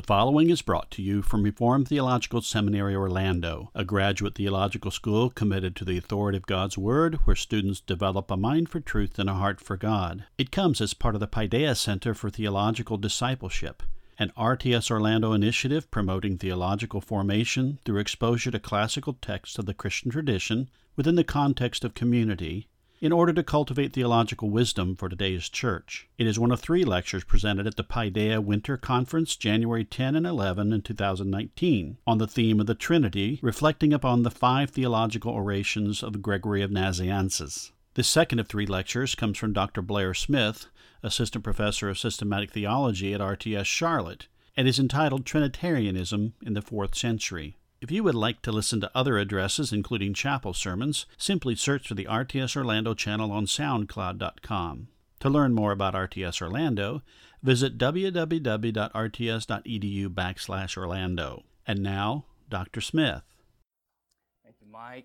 following is brought to you from Reformed Theological Seminary Orlando, a graduate theological school committed to the authority of God's Word, where students develop a mind for truth and a heart for God. It comes as part of the Paideia Center for Theological Discipleship, an RTS Orlando initiative promoting theological formation through exposure to classical texts of the Christian tradition within the context of community, in order to cultivate theological wisdom for today's church. It is one of 3 lectures presented at the Paideia Winter Conference, January 10 and 11 in 2019, on the theme of the Trinity, reflecting upon the 5 theological orations of Gregory of Nazianzus. The second of 3 lectures comes from Dr. Blair Smith, Assistant Professor of Systematic Theology at RTS Charlotte, and is entitled Trinitarianism in the 4th Century. If you would like to listen to other addresses, including chapel sermons, simply search for the RTS Orlando channel on SoundCloud.com. To learn more about RTS Orlando, visit www.rts.edu/Orlando. And now, Dr. Smith. Thank you, Mike.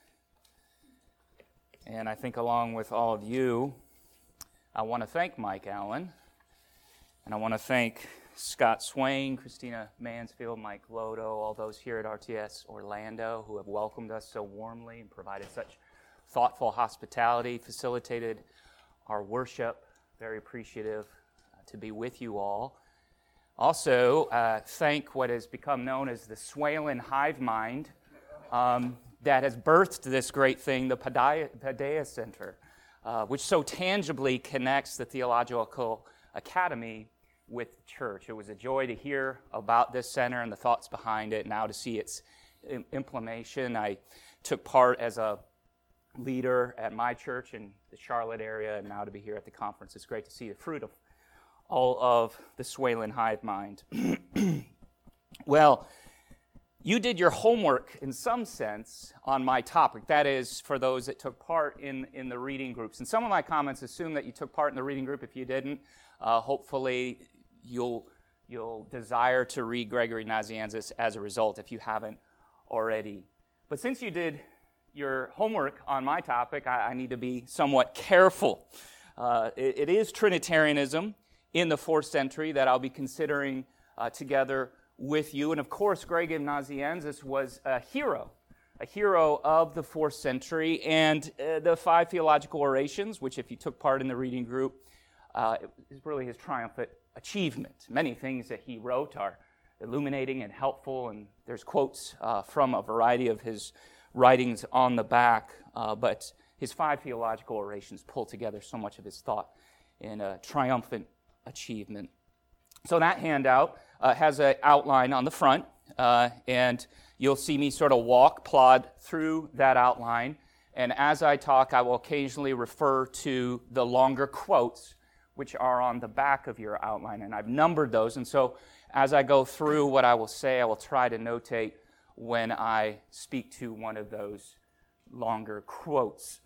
And I think along with all of you, I want to thank Mike Allen, and I want to thank Scott Swain, Christina Mansfield, Mike Lodo, all those here at RTS Orlando who have welcomed us so warmly and provided such thoughtful hospitality, facilitated our worship. Very appreciative to be with you all. Also, thank what has become known as the Swalen Hive Mind that has birthed this great thing, the Paideia Center, which so tangibly connects the Theological Academy with church. It was a joy to hear about this center and the thoughts behind it, now to see its implementation. I took part as a leader at my church in the Charlotte area, and now to be here at the conference. It's great to see the fruit of all of the Swalen Hive Mind. Well, you did your homework in some sense on my topic. That is, for those that took part in the reading groups. And some of my comments assume that you took part in the reading group. If you didn't, hopefully you'll desire to read Gregory Nazianzus as a result if you haven't already. But since you did your homework on my topic, I need to be somewhat careful. It is Trinitarianism in the 4th century that I'll be considering together with you. And of course, Gregory Nazianzus was a hero of the 4th century, and the 5 theological orations, which if you took part in the reading group, is really his triumphant achievement. Many things that he wrote are illuminating and helpful, and there's quotes from a variety of his writings on the back, but his 5 theological orations pull together so much of his thought in a triumphant achievement. So that handout has an outline on the front, and you'll see me sort of plod through that outline, and as I talk, I will occasionally refer to the longer quotes which are on the back of your outline, and I've numbered those, and so as I go through what I will say, I will try to notate when I speak to one of those longer quotes.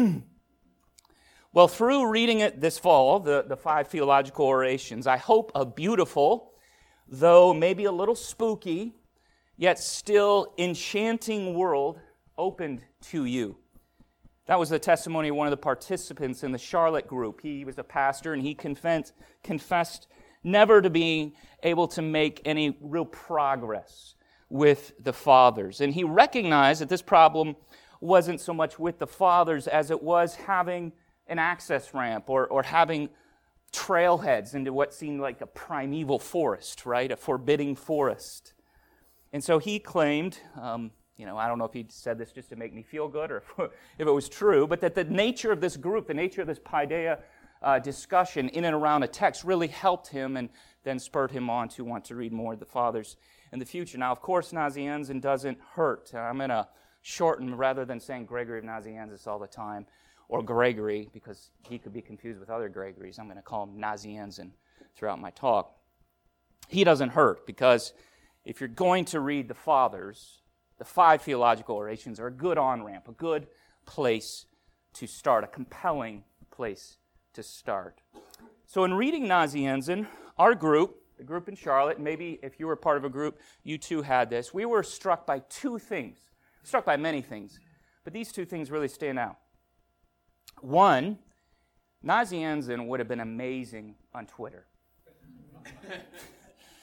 Well, through reading it this fall, the 5 theological orations, I hope a beautiful, though maybe a little spooky, yet still enchanting world opened to you. That was the testimony of one of the participants in the Charlotte group. He was a pastor, and he confessed never to being able to make any real progress with the fathers. And he recognized that this problem wasn't so much with the fathers as it was having an access ramp or having trailheads into what seemed like a primeval forest, right? A forbidding forest. And so he claimed, I don't know if he said this just to make me feel good or if it was true, but that the nature of this group, the nature of this Paideia discussion in and around a text really helped him and then spurred him on to want to read more of the fathers in the future. Now, of course, Nazianzus doesn't hurt. I'm going to shorten, rather than saying Gregory of Nazianzus all the time, or Gregory, because he could be confused with other Gregories. I'm going to call him Nazianzus throughout my talk. He doesn't hurt, because if you're going to read the fathers, the 5 theological orations are a good on-ramp, a good place to start, a compelling place to start. So in reading Nazianzus, our group, the group in Charlotte, maybe if you were part of a group, you too had this, we were struck by 2 things. Struck by many things, but these 2 things really stand out. One, Nazianzus would have been amazing on Twitter.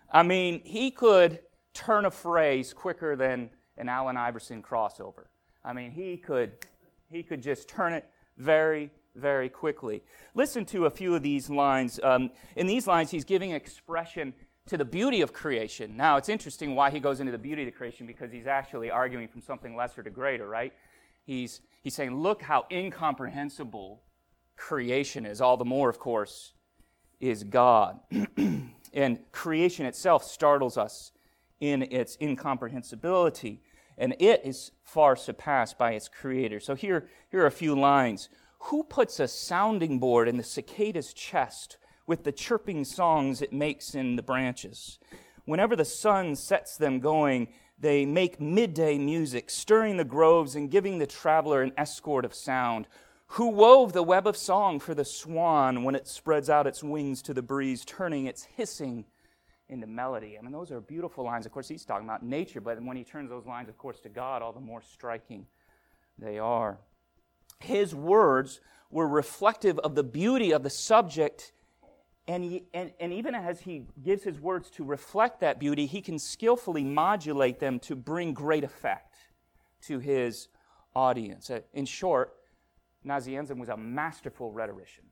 I mean, he could turn a phrase quicker than an Allen Iverson crossover. I mean, he could just turn it very, very quickly. Listen to a few of these lines. In these lines, he's giving expression to the beauty of creation. Now, it's interesting why he goes into the beauty of the creation, because he's actually arguing from something lesser to greater, right? He's saying, look how incomprehensible creation is. All the more, of course, is God. And creation itself startles us in its incomprehensibility, and it is far surpassed by its creator. So here are a few lines. Who puts a sounding board in the cicada's chest with the chirping songs it makes in the branches? Whenever the sun sets them going, they make midday music, stirring the groves and giving the traveler an escort of sound. Who wove the web of song for the swan when it spreads out its wings to the breeze, turning its hissing into melody? I mean, those are beautiful lines. Of course, he's talking about nature, but when he turns those lines, of course, to God, all the more striking they are. His words were reflective of the beauty of the subject, and even as he gives his words to reflect that beauty, he can skillfully modulate them to bring great effect to his audience. In short, Nazianzen was a masterful rhetorician.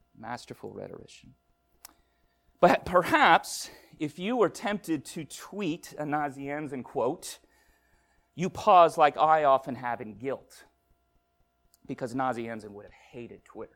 But perhaps, if you were tempted to tweet a Nazianzen quote, you pause like I often have in guilt, because Nazianzen would have hated Twitter.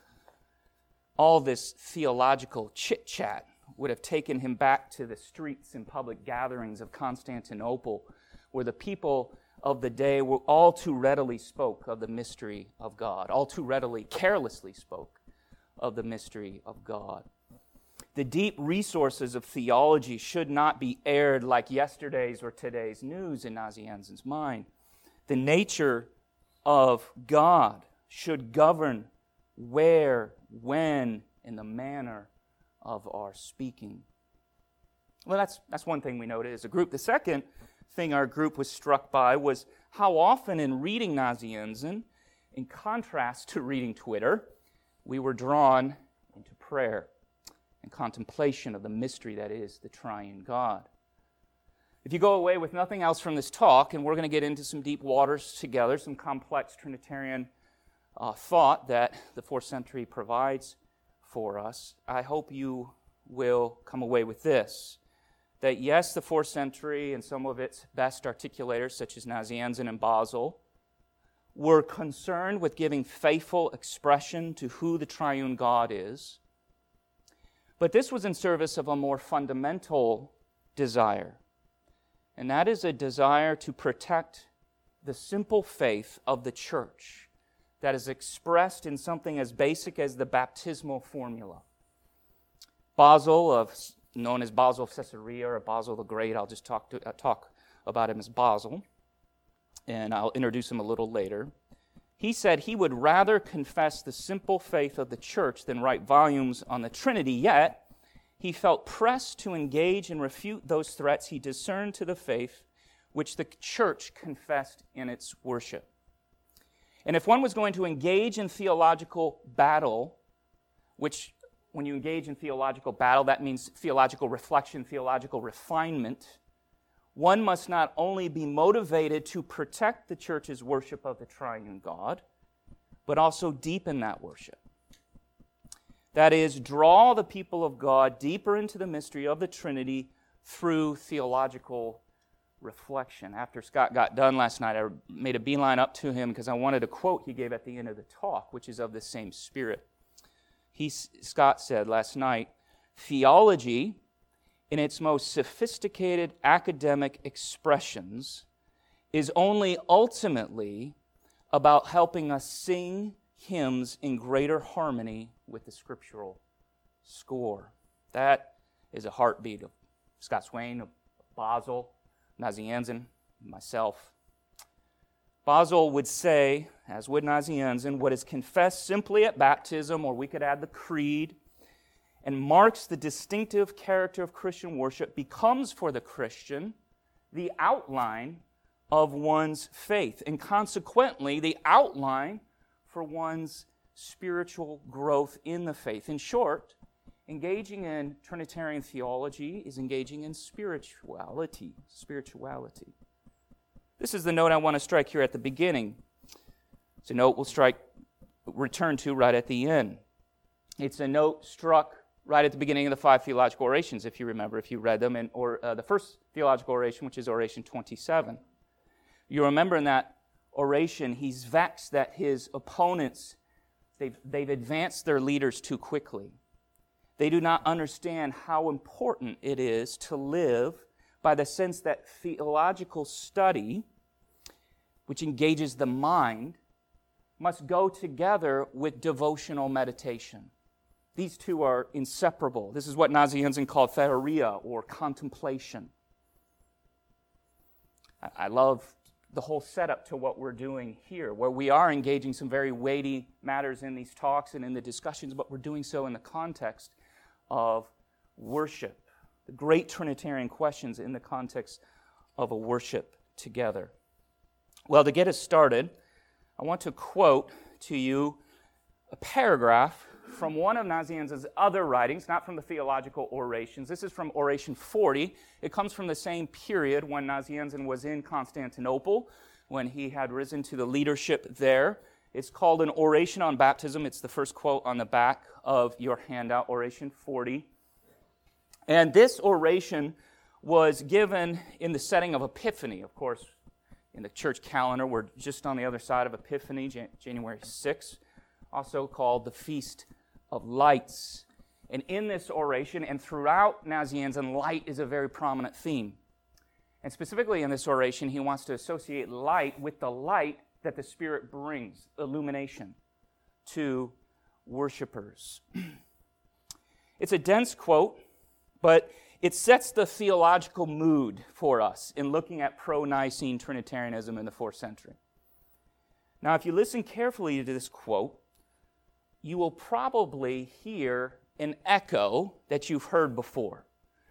All this theological chit-chat would have taken him back to the streets and public gatherings of Constantinople, where the people of the day were all too readily spoke of the mystery of God, all too readily, carelessly spoke of the mystery of God. The deep resources of theology should not be aired like yesterday's or today's news in Nazianzen's mind. The nature of God should govern where, when, and the manner of our speaking. Well, that's one thing we noted as a group. The second thing our group was struck by was how often in reading Nazianzen, in contrast to reading Twitter, we were drawn into prayer and contemplation of the mystery that is the triune God. If you go away with nothing else from this talk, and we're going to get into some deep waters together, some complex Trinitarian thought that the 4th century provides for us, I hope you will come away with this. That yes, the 4th century and some of its best articulators, such as Nazianzen and Basil, were concerned with giving faithful expression to who the triune God is. But this was in service of a more fundamental desire, and that is a desire to protect the simple faith of the church that is expressed in something as basic as the baptismal formula. Basil, known as Basil of Caesarea or Basil the Great, I'll just talk about him as Basil, and I'll introduce him a little later. He said he would rather confess the simple faith of the church than write volumes on the Trinity, yet he felt pressed to engage and refute those threats he discerned to the faith which the church confessed in its worship. And if one was going to engage in theological battle, which when you engage in theological battle, that means theological reflection, theological refinement, one must not only be motivated to protect the church's worship of the triune God, but also deepen that worship. That is, draw the people of God deeper into the mystery of the Trinity through theological reflection. After Scott got done last night, I made a beeline up to him because I wanted a quote he gave at the end of the talk, which is of the same spirit. Scott said last night, theology, in its most sophisticated academic expressions, is only ultimately about helping us sing hymns in greater harmony with the scriptural score. That is a heartbeat of Scott Swain, of Basil, Nazianzen, myself. Basil would say, as would Nazianzen, what is confessed simply at baptism, or we could add the creed, and marks the distinctive character of Christian worship, becomes for the Christian the outline of one's faith, and consequently the outline for one's spiritual growth in the faith. In short, engaging in Trinitarian theology is engaging in spirituality. Spirituality. This is the note I want to strike here at the beginning. It's a note we'll return to right at the end. It's a note struck right at the beginning of the 5 theological orations, if you remember, if you read them, or the first theological oration, which is oration 27. You remember in that oration, he's vexed that his opponents, they've advanced their leaders too quickly. They do not understand how important it is to live by the sense that theological study, which engages the mind, must go together with devotional meditation. These two are inseparable. This is what Nazianzen called theoria, or contemplation. I love the whole setup to what we're doing here, where we are engaging some very weighty matters in these talks and in the discussions, but we're doing so in the context of worship, the great Trinitarian questions in the context of a worship together. Well, to get us started, I want to quote to you a paragraph from one of Nazianzen's other writings, not from the theological orations. This is from Oration 40. It comes from the same period when Nazianzen was in Constantinople, when he had risen to the leadership there. It's called an oration on baptism. It's the first quote on the back of your handout, Oration 40. And this oration was given in the setting of Epiphany. Of course, in the church calendar, we're just on the other side of Epiphany, January 6th, also called the Feast of Lights. And in this oration, and throughout Nazianzen, light is a very prominent theme. And specifically in this oration, he wants to associate light with the light that the Spirit brings, illumination, to worshipers. It's a dense quote, but it sets the theological mood for us in looking at pro-Nicene Trinitarianism in the 4th century. Now, if you listen carefully to this quote, you will probably hear an echo that you've heard before.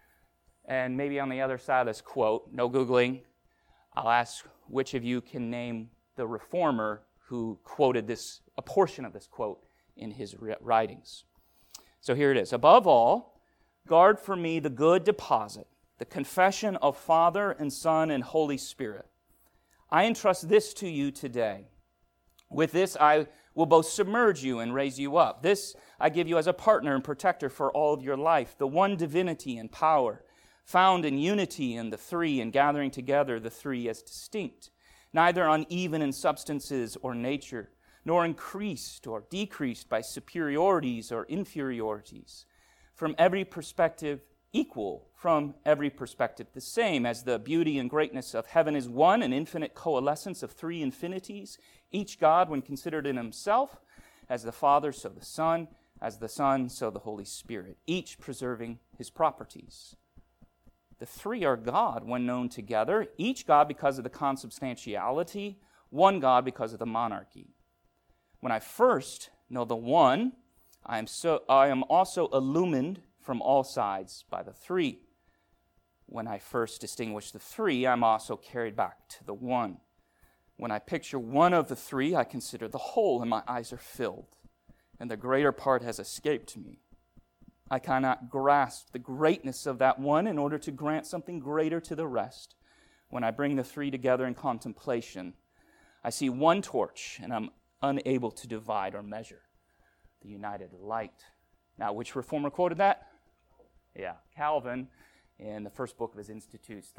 And maybe on the other side of this quote, no Googling, I'll ask which of you can name the reformer who quoted a portion of this quote in his writings. So here it is. Above all, guard for me the good deposit, the confession of Father and Son and Holy Spirit. I entrust this to you today. With this I will both submerge you and raise you up. This I give you as a partner and protector for all of your life, the one divinity and power, found in unity in the three and gathering together the three as distinct, neither uneven in substances or nature, nor increased or decreased by superiorities or inferiorities. From every perspective equal, from every perspective the same, as the beauty and greatness of heaven is one, an infinite coalescence of three infinities, each God when considered in himself, as the Father, so the Son, as the Son, so the Holy Spirit, each preserving his properties. The three are God when known together, each God because of the consubstantiality, one God because of the monarchy. When I first know the one, I am also illumined from all sides by the three. When I first distinguish the three, I'm also carried back to the one. When I picture one of the three, I consider the whole, and my eyes are filled, and the greater part has escaped me. I cannot grasp the greatness of that one in order to grant something greater to the rest. When I bring the three together in contemplation, I see one torch, and I'm unable to divide or measure the united light. Now, which reformer quoted that? Yeah, Calvin in the first book of his Institutes,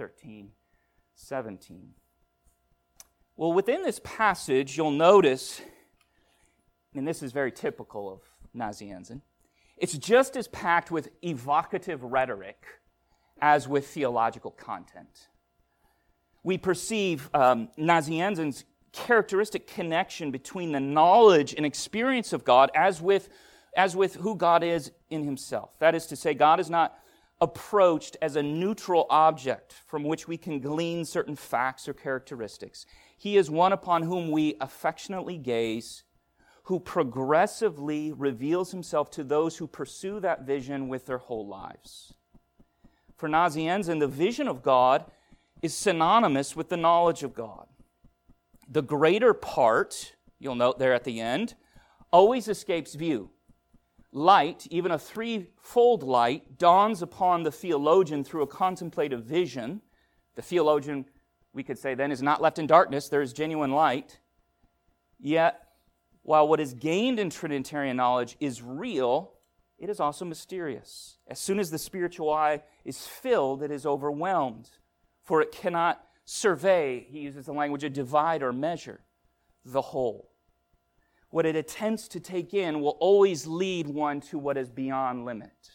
13:17. Well, within this passage, you'll notice, and this is very typical of Nazianzen, it's just as packed with evocative rhetoric as with theological content. We perceive Nazianzen's characteristic connection between the knowledge and experience of God as with who God is in himself. That is to say, God is not approached as a neutral object from which we can glean certain facts or characteristics. He is one upon whom we affectionately gaze, who progressively reveals himself to those who pursue that vision with their whole lives. For Nazianzen, the vision of God is synonymous with the knowledge of God. The greater part, you'll note there at the end, always escapes view. light, even a threefold light, dawns upon the theologian through a contemplative vision. The theologian, we could say then, is not left in darkness. There is genuine light. Yet, while what is gained in Trinitarian knowledge is real, it is also mysterious. As soon as the spiritual eye is filled, it is overwhelmed, for it cannot survey, he uses the language of divide or measure, the whole. What it attempts to take in will always lead one to what is beyond limit.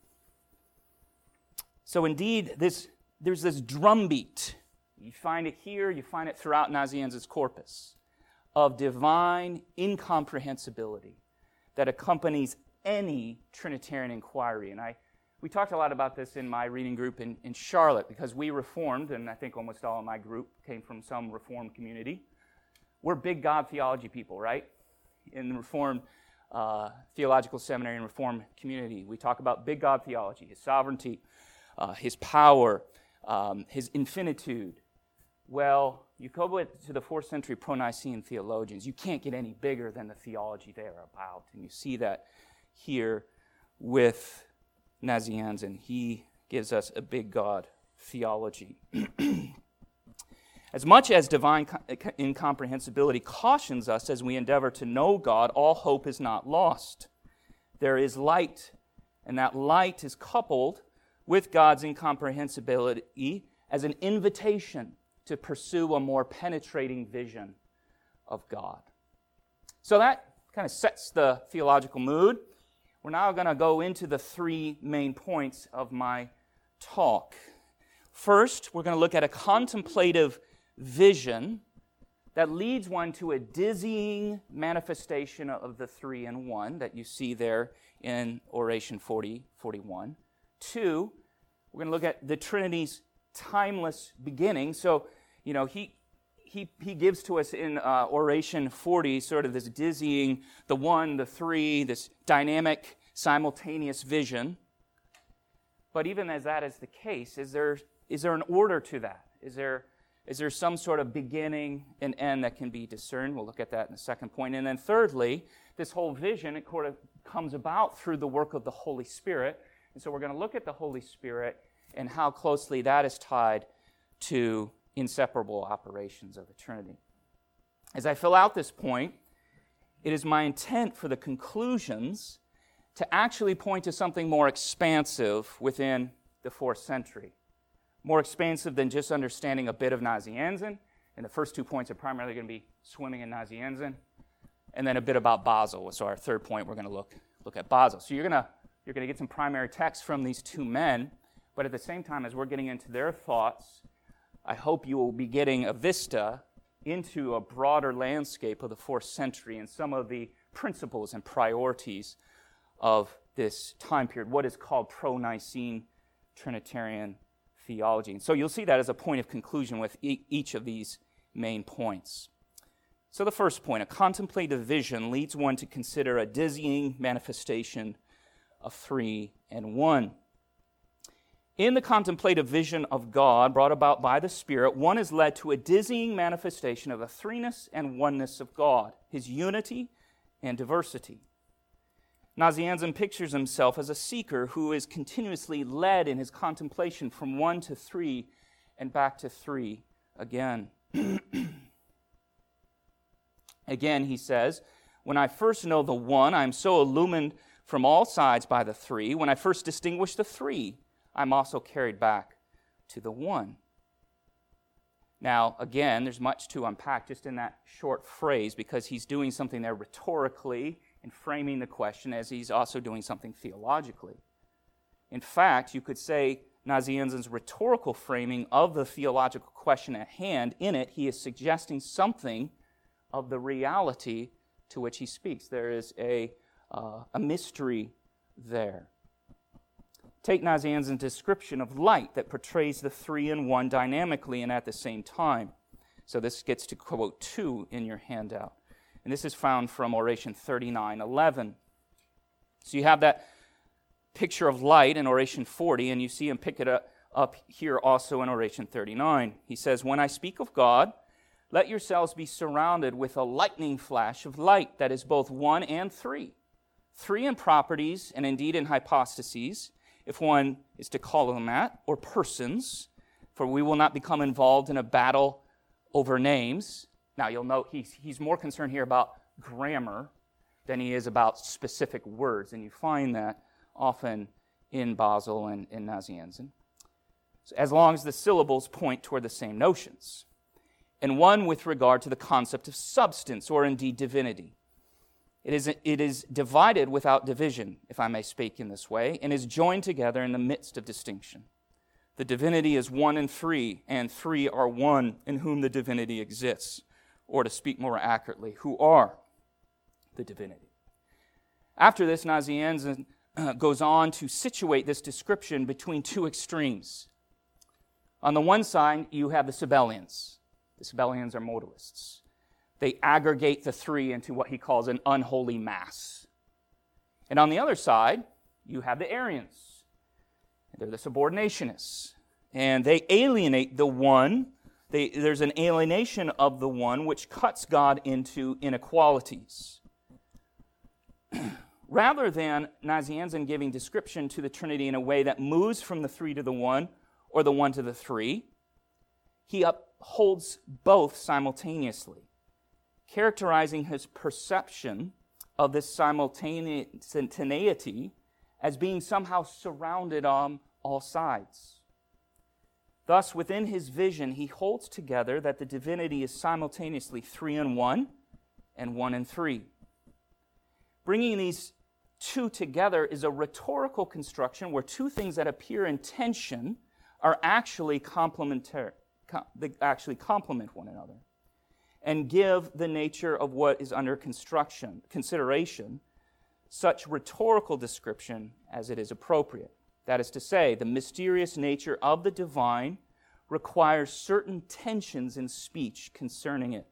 So indeed, there's this drumbeat. You find it here, you find it throughout Nazianzus' corpus, of divine incomprehensibility that accompanies any Trinitarian inquiry. And we talked a lot about this in my reading group in Charlotte, because we Reformed, and I think almost all of my group came from some Reformed community. We're big God theology people, right? In the Reformed Theological Seminary and Reformed community, we talk about big God theology, His sovereignty, His power, His infinitude. Well, you go to the 4th century pro-Nicene theologians, you can't get any bigger than the theology they are about. And you see that here with Nazianzen. He gives us a big God theology. As much as divine incomprehensibility cautions us as we endeavor to know God, all hope is not lost. There is light, and that light is coupled with God's incomprehensibility as an invitation to pursue a more penetrating vision of God. So that kind of sets the theological mood. We're now going to go into the 3 main points of my talk. First, we're going to look at a contemplative vision that leads one to a dizzying manifestation of the 3 in 1 that you see there in Oration 40:41. 2, we're going to look at the Trinity's timeless beginning. So, he gives to us in Oration 40 sort of this dizzying, the 1, the 3, this dynamic, simultaneous vision. But even as that is the case, is there an order to that? Is there some sort of beginning and end that can be discerned? We'll look at that in the second point. And then thirdly, this whole vision, it sort of comes about through the work of the Holy Spirit. And so we're going to look at the Holy Spirit and how closely that is tied to inseparable operations of the Trinity. As I fill out this point, it is my intent for the conclusions to actually point to something more expansive within the 4th century. More expansive than just understanding a bit of Nazianzen. And the first 2 points are primarily going to be swimming in Nazianzen. And then a bit about Basil. So our third point, we're going to look at Basil. So you're going to get some primary text from these 2 men. But at the same time, as we're getting into their thoughts, I hope you will be getting a vista into a broader landscape of the 4th century and some of the principles and priorities of this time period, what is called pro-Nicene Trinitarian theology. And so you'll see that as a point of conclusion with each of these main points. So the first point, a contemplative vision leads one to consider a dizzying manifestation of 3 in 1. In the contemplative vision of God brought about by the Spirit, one is led to a dizzying manifestation of the threeness and oneness of God, His unity and diversity. Nazianzen pictures himself as a seeker who is continuously led in his contemplation from 1 to 3 and back to 3 again. Again, he says, when I first know the 1, I am so illumined from all sides by the 3. When I first distinguish the 3, I'm also carried back to the 1. Now, again, there's much to unpack just in that short phrase because he's doing something there rhetorically and framing the question as he's also doing something theologically. In fact, you could say Nazianzen's rhetorical framing of the theological question at hand, in it, he is suggesting something of the reality to which he speaks. There is a mystery there. Take Nazianzen's description of light that portrays the 3 in 1 dynamically and at the same time. So this gets to quote 2 in your handout. And this is found from Oration 39:11. So you have that picture of light in Oration 40, and you see him pick it up here also in Oration 39. He says, when I speak of God, let yourselves be surrounded with a lightning flash of light that is both 1 and 3. three in properties and indeed in hypostases, if one is to call them that, or persons, for we will not become involved in a battle over names. Now you'll note he's more concerned here about grammar than he is about specific words, and you find that often in Basil and in Nazianzen. So as long as the syllables point toward the same notions. And one with regard to the concept of substance, or indeed divinity. It is divided without division, if I may speak in this way, and is joined together in the midst of distinction. The divinity is one and three are one in whom the divinity exists, or to speak more accurately, who are the divinity. After this, Nazianzen goes on to situate this description between two extremes. On the one side, you have the Sabellians. The Sabellians are modalists. They aggregate the three into what he calls an unholy mass. And on the other side, you have the Arians. They're the subordinationists. And they alienate the one. There's an alienation of the one which cuts God into inequalities. Rather than Nazianzen giving description to the Trinity in a way that moves from the three to the one or the one to the three, he upholds both simultaneously, characterizing his perception of this simultaneity as being somehow surrounded on all sides. Thus, within his vision, he holds together that the divinity is simultaneously three in one and one in three. Bringing these two together is a rhetorical construction where two things that appear in tension are actually complementary. They actually complement one another and give the nature of what is under consideration such rhetorical description as it is appropriate. That is to say, the mysterious nature of the divine requires certain tensions in speech concerning it.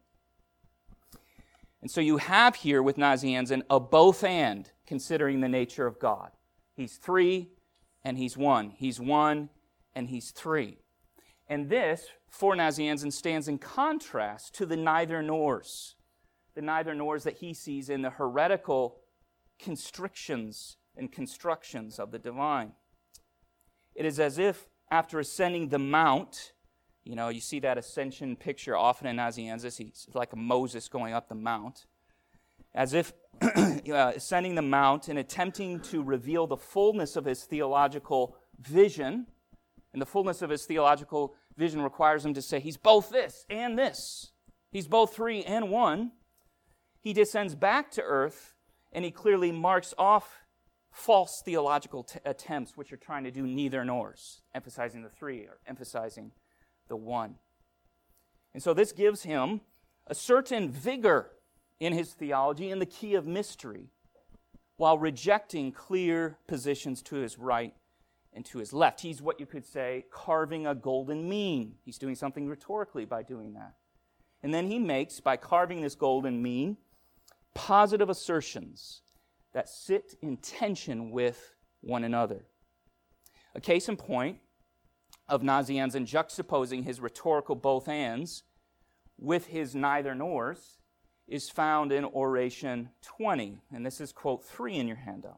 And so you have here with Nazianzen a both and, considering the nature of God. He's three and he's one. He's one and he's three. And this, for Nazianzen, stands in contrast to the neither nors. The neither nors that he sees in the heretical constrictions and constructions of the divine. It is as if after ascending the mount, you see that ascension picture often in Nazianzen. He's like a Moses going up the mount. As if ascending the mount and attempting to reveal the fullness of his theological vision. And the fullness of his theological vision requires him to say he's both this and this. He's both three and one. He descends back to earth and he clearly marks off false theological attempts which are trying to do neither nors, emphasizing the three or emphasizing the one. And so this gives him a certain vigor in his theology in the key of mystery, while rejecting clear positions to his right and to his left. He's what you could say carving a golden mean. He's doing something rhetorically by doing that. And then he makes, by carving this golden mean, positive assertions that sit in tension with one another. A case in point of Nazianzen juxtaposing his rhetorical both ands with his neither nors is found in Oration 20. And this is quote 3 in your handout.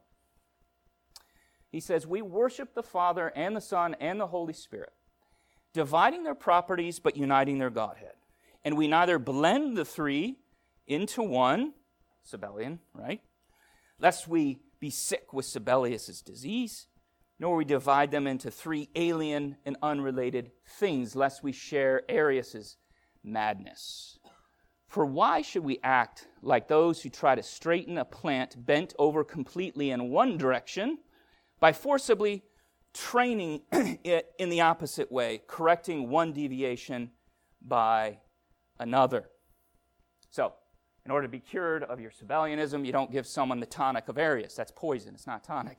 He says, "We worship the Father and the Son and the Holy Spirit, dividing their properties but uniting their Godhead. And we neither blend the three into one," Sabellian, right? "Lest we be sick with Sabellius' disease, nor we divide them into three alien and unrelated things, lest we share Arius' madness. For why should we act like those who try to straighten a plant bent over completely in one direction by forcibly training it in the opposite way, correcting one deviation by another?" So, in order to be cured of your Sabellianism, you don't give someone the tonic of Arius. That's poison. It's not tonic.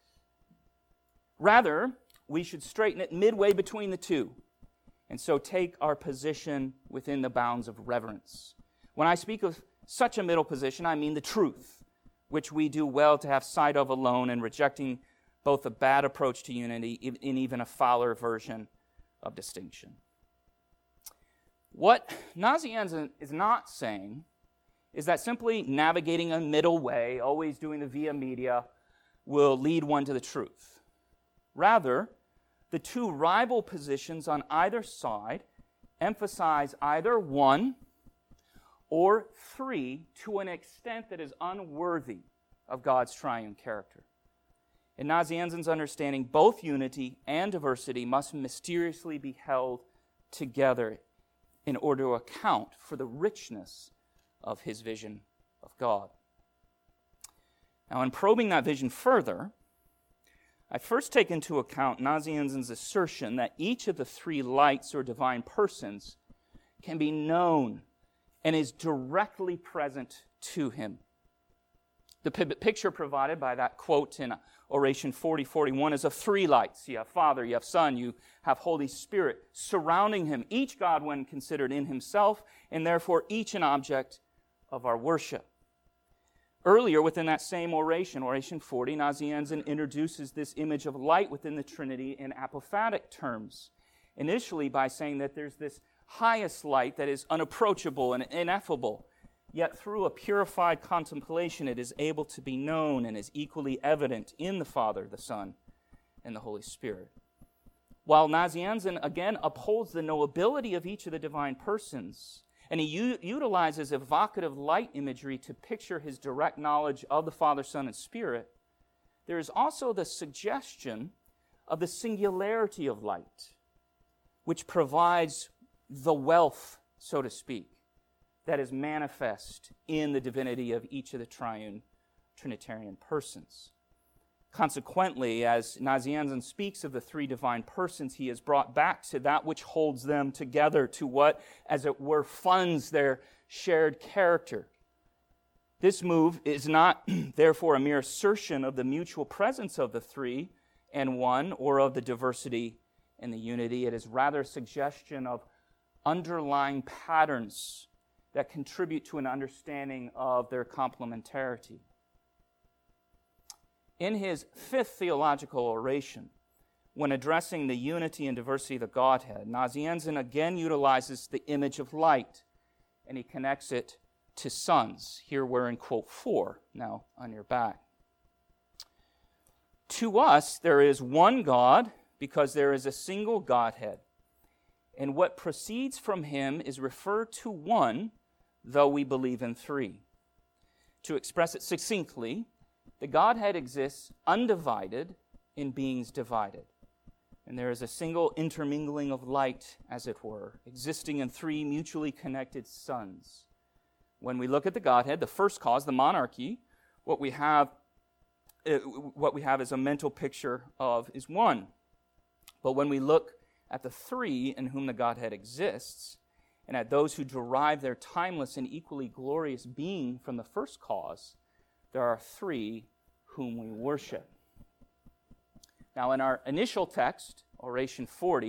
Rather, we should straighten it midway between the two, and so take our position within the bounds of reverence. When I speak of such a middle position, I mean the truth, which we do well to have sight of alone and rejecting both a bad approach to unity and even a fouler version of distinction. What Nazianzen is not saying is that simply navigating a middle way, always doing the via media, will lead one to the truth. Rather, the two rival positions on either side emphasize either one or three to an extent that is unworthy of God's triune character. In Nazianzen's understanding, both unity and diversity must mysteriously be held together in order to account for the richness of his vision of God. Now, in probing that vision further, I first take into account Nazianzen's assertion that each of the three lights or divine persons can be known and is directly present to him. The picture provided by that quote in Oration 40:41 is of three lights. You have Father, you have Son, you have Holy Spirit surrounding him, each God when considered in himself, and therefore each an object of our worship. Earlier, within that same oration, Oration 40, Nazianzen introduces this image of light within the Trinity in apophatic terms, initially by saying that there's this highest light that is unapproachable and ineffable, yet through a purified contemplation it is able to be known and is equally evident in the Father, the Son, and the Holy Spirit. While Nazianzen again upholds the knowability of each of the divine persons, and he utilizes evocative light imagery to picture his direct knowledge of the Father, Son, and Spirit, there is also the suggestion of the singularity of light, which provides the wealth, so to speak, that is manifest in the divinity of each of the triune Trinitarian persons. Consequently, as Nazianzen speaks of the three divine persons, he is brought back to that which holds them together, to what, as it were, funds their shared character. This move is not, therefore, a mere assertion of the mutual presence of the three and one, or of the diversity and the unity. It is rather a suggestion of underlying patterns that contribute to an understanding of their complementarity. In his fifth theological oration, when addressing the unity and diversity of the Godhead, Nazianzen again utilizes the image of light, and he connects it to sons. Here we're in quote 4, now on your back. To us, there is one God, because there is a single Godhead, and what proceeds from him is referred to one, though we believe in three. To express it succinctly, the Godhead exists undivided in beings divided. And there is a single intermingling of light, as it were, existing in three mutually connected sons. When we look at the Godhead, the first cause, the monarchy, what we have as a mental picture of is one. But when we look at the three in whom the Godhead exists, and at those who derive their timeless and equally glorious being from the first cause, there are three whom we worship. Now, in our initial text, Oration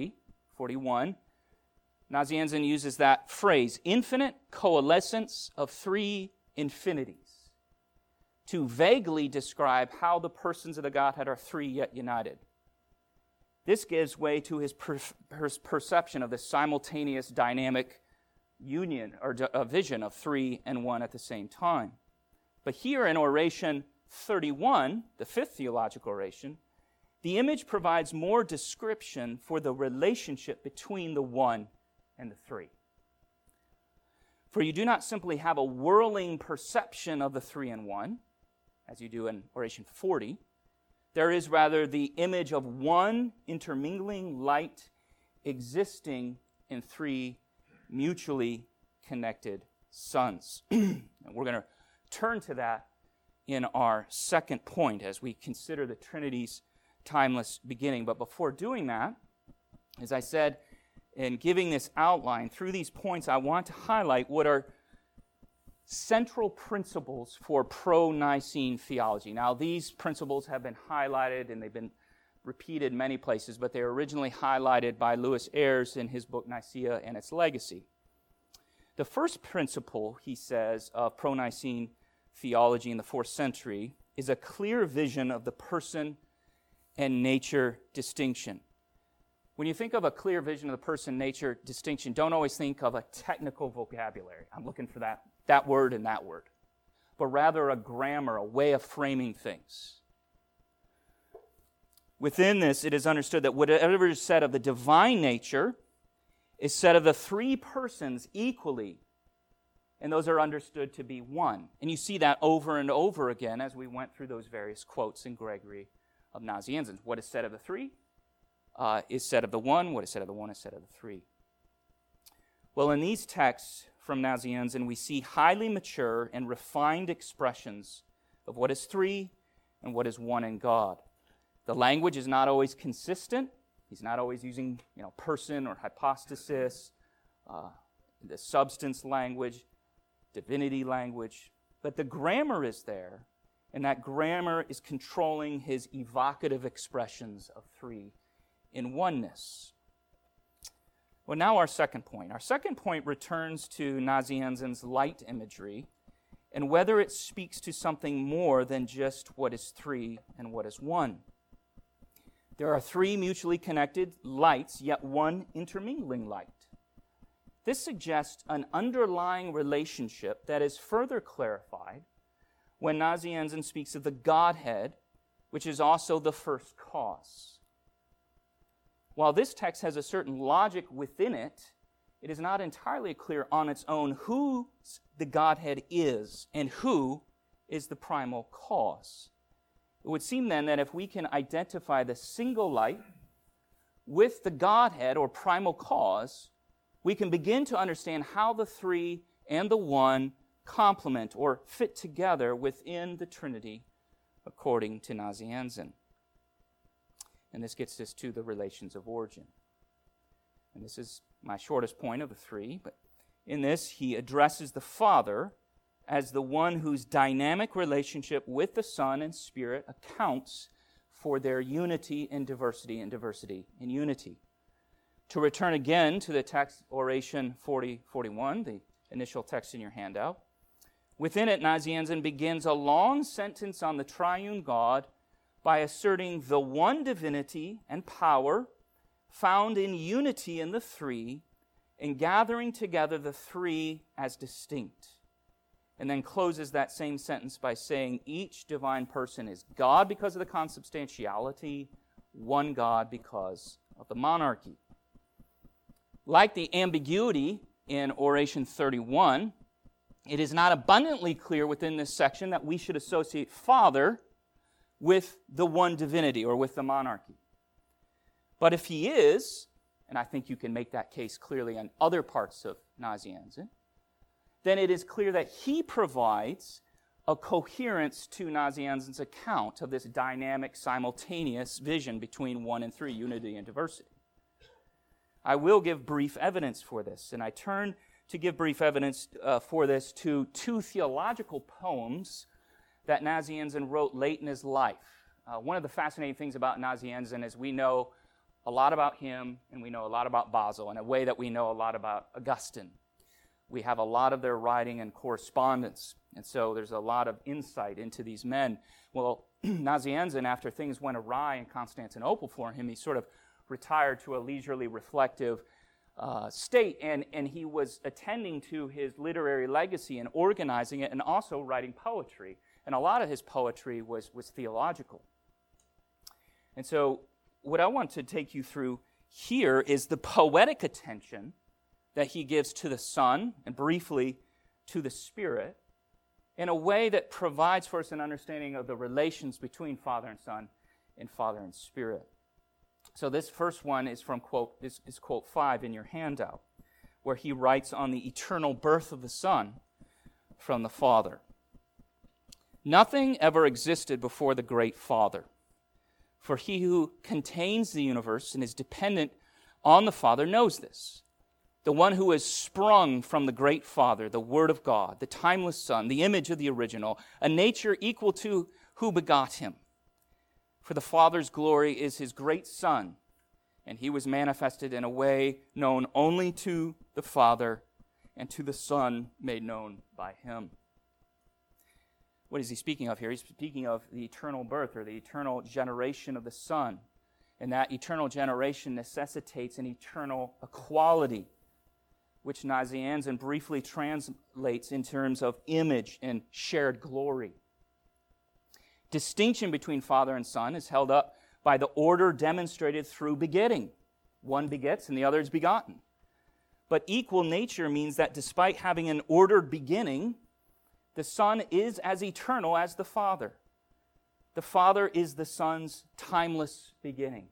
41, Nazianzen uses that phrase, infinite coalescence of three infinities, to vaguely describe how the persons of the Godhead are three yet united. This gives way to his perception of the simultaneous dynamic union or vision of three and one at the same time. But here in Oration 31, the fifth theological oration, the image provides more description for the relationship between the one and the three. For you do not simply have a whirling perception of the three and one, as you do in Oration 40. There is rather the image of one intermingling light existing in three mutually connected sons. And we're going to turn to that in our second point as we consider the Trinity's timeless beginning. But before doing that, as I said, in giving this outline, through these points, I want to highlight what are central principles for pro-Nicene theology. Now, these principles have been highlighted and they've been repeated many places, but they were originally highlighted by Louis Ayres in his book Nicaea and Its Legacy. The first principle, he says, of pro-Nicene theology in the 4th century is a clear vision of the person and nature distinction. When you think of a clear vision of the person-nature distinction, don't always think of a technical vocabulary. I'm looking for that that word and that word, but rather a grammar, a way of framing things. Within this, it is understood that whatever is said of the divine nature is said of the three persons equally, and those are understood to be one. And you see that over and over again as we went through those various quotes in Gregory of Nazianzen. What is said of the three is said of the one. What is said of the one is said of the three. Well, in these texts from Nazianzen, we see highly mature and refined expressions of what is three and what is one in God. The language is not always consistent. He's not always using, person or hypostasis, the substance language, divinity language. But the grammar is there, and that grammar is controlling his evocative expressions of three in oneness. Well, now our second point. Our second point returns to Nazianzen's light imagery and whether it speaks to something more than just what is three and what is one. There are three mutually connected lights, yet one intermingling light. This suggests an underlying relationship that is further clarified when Nazianzen speaks of the Godhead, which is also the first cause. While this text has a certain logic within it, it is not entirely clear on its own who the Godhead is and who is the primal cause. It would seem then that if we can identify the single light with the Godhead or primal cause, we can begin to understand how the three and the one complement or fit together within the Trinity according to Nazianzen. And this gets us to the relations of origin. And this is my shortest point of the three, but in this he addresses the Father as the one whose dynamic relationship with the Son and Spirit accounts for their unity in diversity and diversity in unity. To return again to the text, Oration 4041, the initial text in your handout, within it, Nazianzen begins a long sentence on the triune God by asserting the one divinity and power found in unity in the three and gathering together the three as distinct. And then closes that same sentence by saying each divine person is God because of the consubstantiality, one God because of the monarchy. Like the ambiguity in Oration 31, it is not abundantly clear within this section that we should associate Father with the one divinity or with the monarchy. But if he is, and I think you can make that case clearly on other parts of Nazianzen, then it is clear that he provides a coherence to Nazianzen's account of this dynamic, simultaneous vision between one and three, unity and diversity. I will give brief evidence for this, and I turn to give brief evidence for this to two theological poems that Nazianzen wrote late in his life. One of the fascinating things about Nazianzen is we know a lot about him, and we know a lot about Basil in a way that we know a lot about Augustine. We have a lot of their writing and correspondence, and so there's a lot of insight into these men. Well, Nazianzen, after things went awry in Constantinople for him, he sort of retired to a leisurely, reflective state, and he was attending to his literary legacy and organizing it and also writing poetry. And a lot of his poetry was theological. And so what I want to take you through here is the poetic attention that he gives to the Son and briefly to the Spirit in a way that provides for us an understanding of the relations between Father and Son and Father and Spirit. So this first one is from quote 5 in your handout, where he writes on the eternal birth of the Son from the Father. Nothing ever existed before the great Father, for he who contains the universe and is dependent on the Father knows this. The one who is sprung from the great Father, the Word of God, the timeless Son, the image of the original, a nature equal to who begot him. For the Father's glory is his great Son, and he was manifested in a way known only to the Father and to the Son made known by him. What is he speaking of here? He's speaking of the eternal birth or the eternal generation of the Son. And that eternal generation necessitates an eternal equality which Nazianzen briefly translates in terms of image and shared glory. Distinction between Father and Son is held up by the order demonstrated through begetting. One begets and the other is begotten. But equal nature means that despite having an ordered beginning, the Son is as eternal as the Father. The Father is the Son's timeless beginning.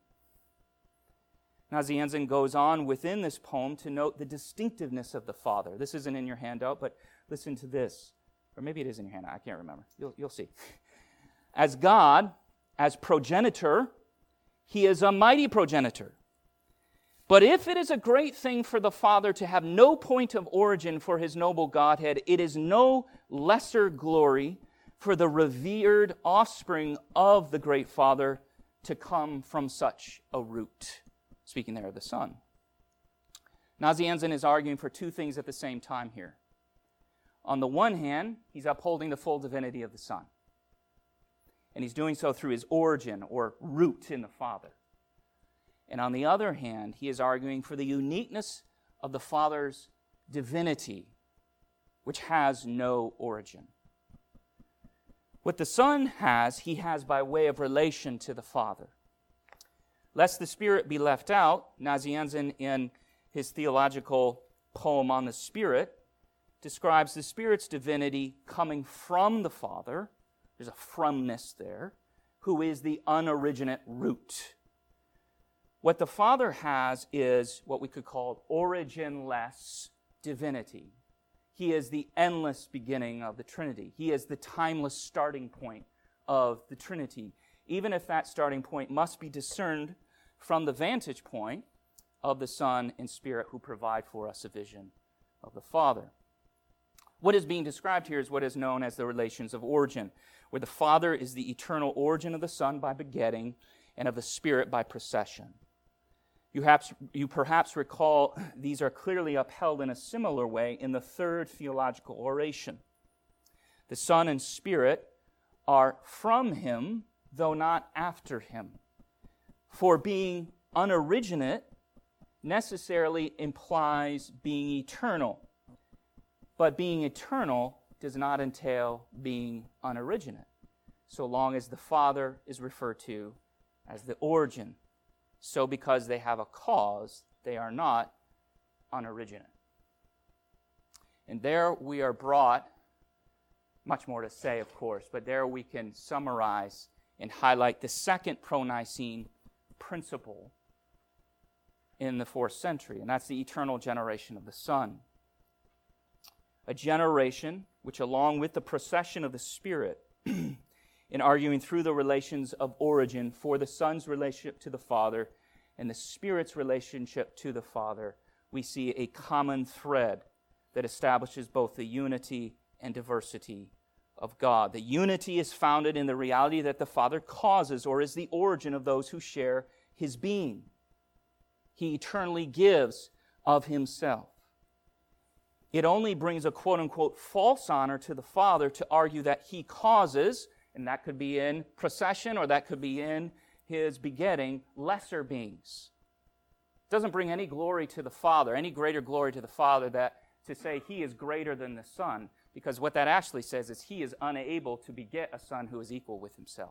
Nazianzen goes on within this poem to note the distinctiveness of the Father. This isn't in your handout, but listen to this. Or maybe it is in your handout. I can't remember. You'll see. As God, as progenitor, he is a mighty progenitor. But if it is a great thing for the Father to have no point of origin for his noble Godhead, it is no lesser glory for the revered offspring of the great Father to come from such a root. Speaking there of the Son. Nazianzen is arguing for two things at the same time here. On the one hand, he's upholding the full divinity of the Son. And he's doing so through his origin or root in the Father. And on the other hand, he is arguing for the uniqueness of the Father's divinity, which has no origin. What the Son has, he has by way of relation to the Father. Lest the Spirit be left out, Nazianzen, in his theological poem on the Spirit, describes the Spirit's divinity coming from the Father. There's a fromness there, who is the unoriginate root. What the Father has is what we could call originless divinity. He is the endless beginning of the Trinity. He is the timeless starting point of the Trinity, even if that starting point must be discerned from the vantage point of the Son and Spirit who provide for us a vision of the Father. What is being described here is what is known as the relations of origin, where the Father is the eternal origin of the Son by begetting and of the Spirit by procession. You perhaps recall these are clearly upheld in a similar way in the third theological oration. The Son and Spirit are from him, though not after him. For being unoriginate necessarily implies being eternal. But being eternal does not entail being unoriginate, so long as the Father is referred to as the origin. So because they have a cause, they are not unoriginate. And there we are brought, much more to say, of course, but there we can summarize and highlight the second pro-Nicene principle in the 4th century, and that's the eternal generation of the Son. A generation which, along with the procession of the Spirit, in arguing through the relations of origin for the Son's relationship to the Father and the Spirit's relationship to the Father, we see a common thread that establishes both the unity and diversity of God. The unity is founded in the reality that the Father causes or is the origin of those who share his being. He eternally gives of himself. It only brings a quote-unquote false honor to the Father to argue that he causes, and that could be in procession or that could be in his begetting, lesser beings. It doesn't bring any glory to the Father, any greater glory to the Father that to say he is greater than the Son, because what that actually says is he is unable to beget a Son who is equal with himself.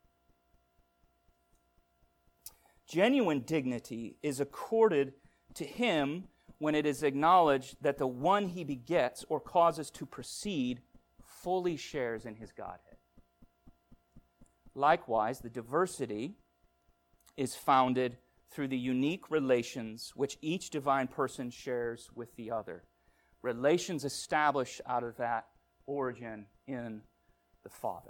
Genuine dignity is accorded to him when it is acknowledged that the one he begets or causes to proceed fully shares in his Godhead. Likewise, the diversity is founded through the unique relations which each divine person shares with the other. Relations established out of that origin in the Father.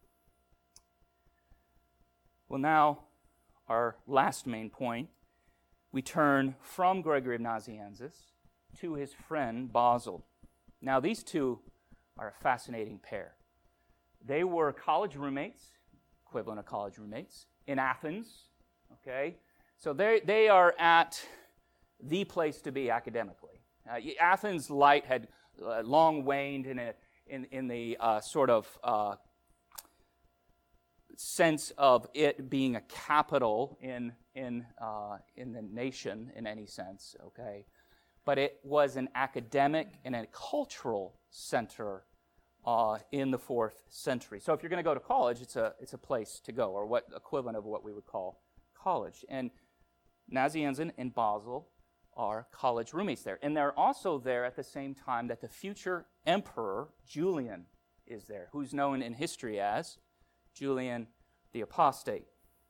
Well, now, our last main point, we turn from Gregory of Nazianzus to his friend Basil. Now, these two are a fascinating pair. They were college roommates, equivalent of college roommates, in Athens. Okay, so they are at the place to be academically. Athens' light had long waned in the sort of sense of it being a capital in the nation in any sense. Okay, but it was an academic and a cultural center in the 4th century. So if you're going to go to college, it's a place to go, or what equivalent of what we would call college. And Nazianzen and Basel are college roommates there. And they're also there at the same time that the future emperor, Julian, is there, who's known in history as Julian the Apostate.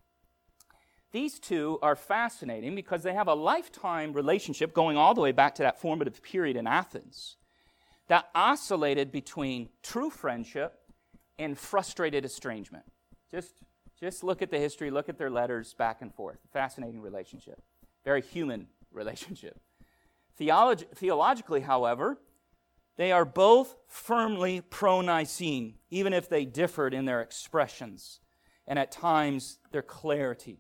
These two are fascinating because they have a lifetime relationship going all the way back to that formative period in Athens that oscillated between true friendship and frustrated estrangement. Just look at the history, look at their letters back and forth. Fascinating relationship. Very human relationship. Theologically, however, they are both firmly pro-Nicene, even if they differed in their expressions and at times their clarity.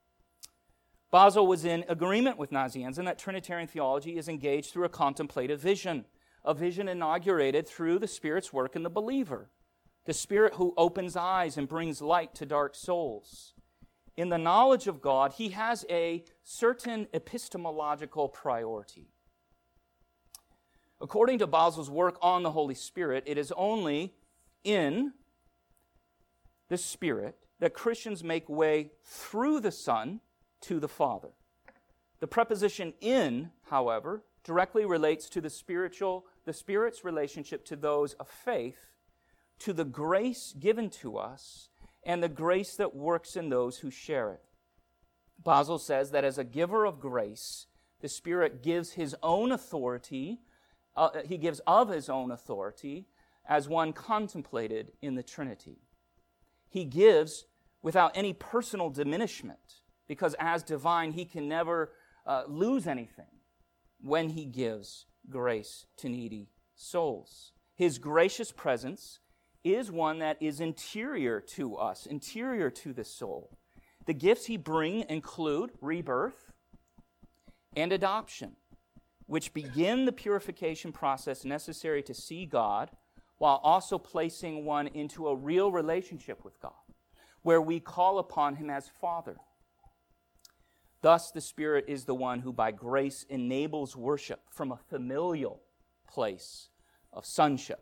Basel was in agreement with Nazianzen that Trinitarian theology is engaged through a contemplative vision, a vision inaugurated through the Spirit's work in the believer, the Spirit who opens eyes and brings light to dark souls. In the knowledge of God, he has a certain epistemological priority. According to Basel's work on the Holy Spirit, it is only in the Spirit that Christians make way through the Son to the Father. The preposition in, however, directly relates to the Spirit's relationship to those of faith, to the grace given to us, and the grace that works in those who share it. Basel says that as a giver of grace, the Spirit gives his own authority, he gives of his own authority as one contemplated in the Trinity. He gives without any personal diminishment, because as divine, he can never lose anything when he gives grace to needy souls. His gracious presence is one that is interior to us, interior to the soul. The gifts he brings include rebirth and adoption, which begin the purification process necessary to see God, while also placing one into a real relationship with God, where we call upon him as Father. Thus, the Spirit is the one who by grace enables worship from a familial place of sonship.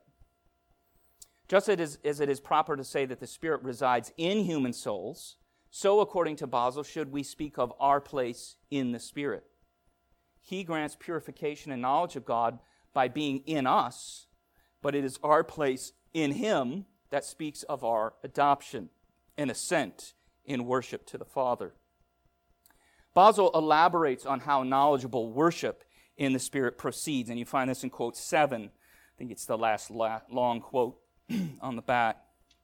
Just as it is proper to say that the Spirit resides in human souls, so according to Basel should we speak of our place in the Spirit. He grants purification and knowledge of God by being in us, but it is our place in him that speaks of our adoption and assent in worship to the Father. Basel elaborates on how knowledgeable worship in the Spirit proceeds, and you find this in quote 7. I think it's the last long quote on the back.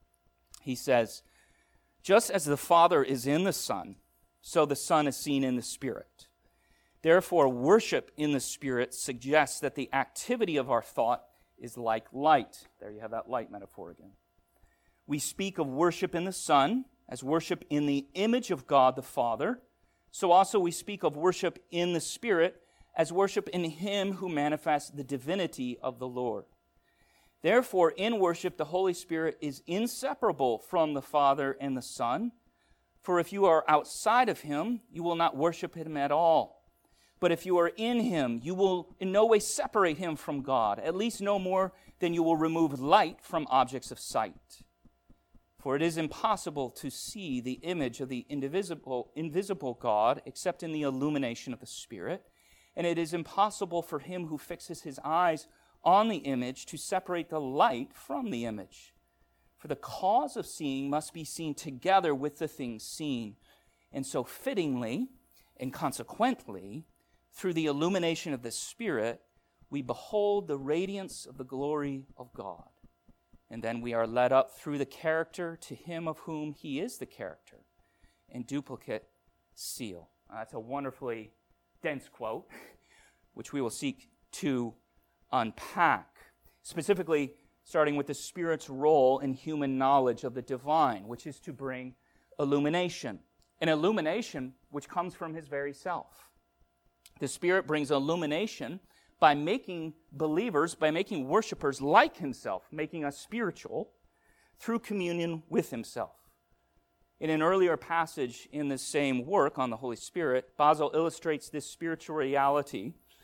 He says, "Just as the Father is in the Son, so the Son is seen in the Spirit. Therefore, worship in the Spirit suggests that the activity of our thought is like light." There you have that light metaphor again. We speak of worship in the Son as worship in the image of God the Father. So also we speak of worship in the Spirit as worship in him who manifests the divinity of the Lord. Therefore, in worship, the Holy Spirit is inseparable from the Father and the Son. For if you are outside of him, you will not worship him at all. But if you are in him, you will in no way separate him from God, at least no more than you will remove light from objects of sight. For it is impossible to see the image of the invisible God except in the illumination of the Spirit, and it is impossible for him who fixes his eyes on the image to separate the light from the image. For the cause of seeing must be seen together with the things seen. And so fittingly and consequently, through the illumination of the Spirit, we behold the radiance of the glory of God. And then we are led up through the character to him of whom he is the character and duplicate seal. That's a wonderfully dense quote, which we will seek to unpack, specifically starting with the Spirit's role in human knowledge of the divine, which is to bring illumination, an illumination which comes from his very self. The Spirit brings illumination by making believers, by making worshipers like himself, making us spiritual through communion with himself. In an earlier passage in the same work on the Holy Spirit, Basel illustrates this spiritual reality